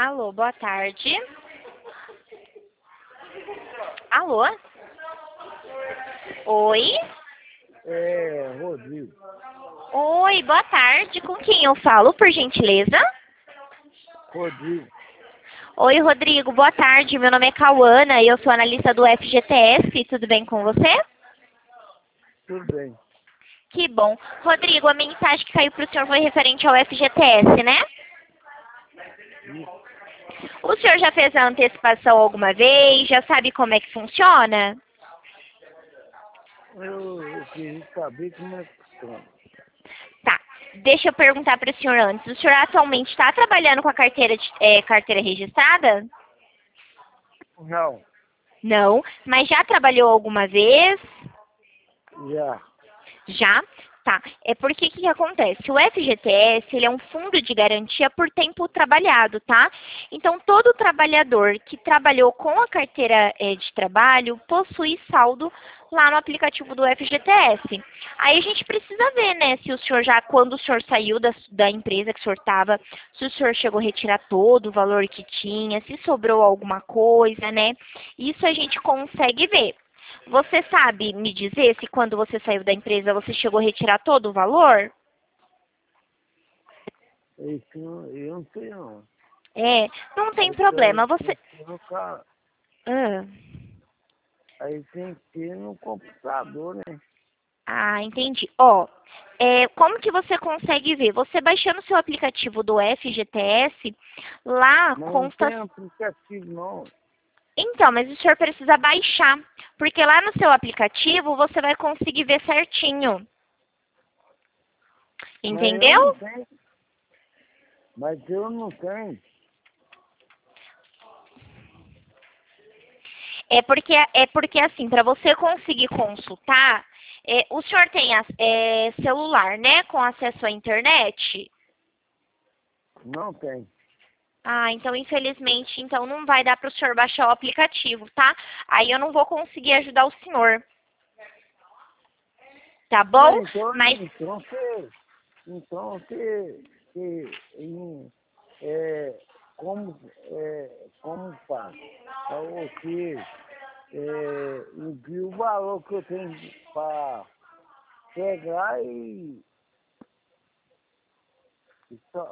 Alô, boa tarde. Alô? Oi? É, Rodrigo. Oi, boa tarde. Com quem eu falo, por gentileza? Rodrigo, Oi, Rodrigo, boa tarde. Meu nome é Cauana e eu sou analista do FGTS. Tudo bem com você? tudo bem. Que bom. Rodrigo, a mensagem que caiu para o senhor foi referente ao FGTS, né? Isso, O senhor já fez a antecipação alguma vez? Já sabe como é que funciona? eu queria saber como é que funciona. Tá. Deixa eu perguntar para o senhor antes. O senhor atualmente está trabalhando com a carteira registrada? Não, Não. Mas já trabalhou alguma vez? já. Já? Tá. É porque o que acontece? O FGTS, ele é um fundo de garantia por tempo trabalhado, tá? Então, todo trabalhador que trabalhou com a carteira de trabalho possui saldo lá no aplicativo do FGTS. Aí a gente precisa ver, né, se o senhor já, quando o senhor saiu da empresa que o senhor estava, se o senhor chegou a retirar todo o valor que tinha, se sobrou alguma coisa, né? Isso a gente consegue ver. Você sabe me dizer se quando você saiu da empresa você chegou a retirar todo o valor? Isso eu não sei não. É, não tem Aí tem problema. tem Você. que ter no ca- Ah, aí tem que ter no computador, né? entendi. Ó, como que você consegue ver? Você baixando o seu aplicativo do FGTS, lá Mas não consta. tem aplicativo não. Então, mas o senhor precisa baixar, porque lá no seu aplicativo você vai conseguir ver certinho. Mas eu não Entendeu? tenho. Mas eu não tenho. É porque assim, para você conseguir consultar, o senhor tem celular, né, com acesso à internet? Não tenho. Ah, então infelizmente, então não vai dar para o senhor baixar o aplicativo, tá? Aí eu não vou conseguir ajudar o senhor, tá Não, bom? Mas então é, como faz? Para você envia o valor que eu tenho para pegar e só,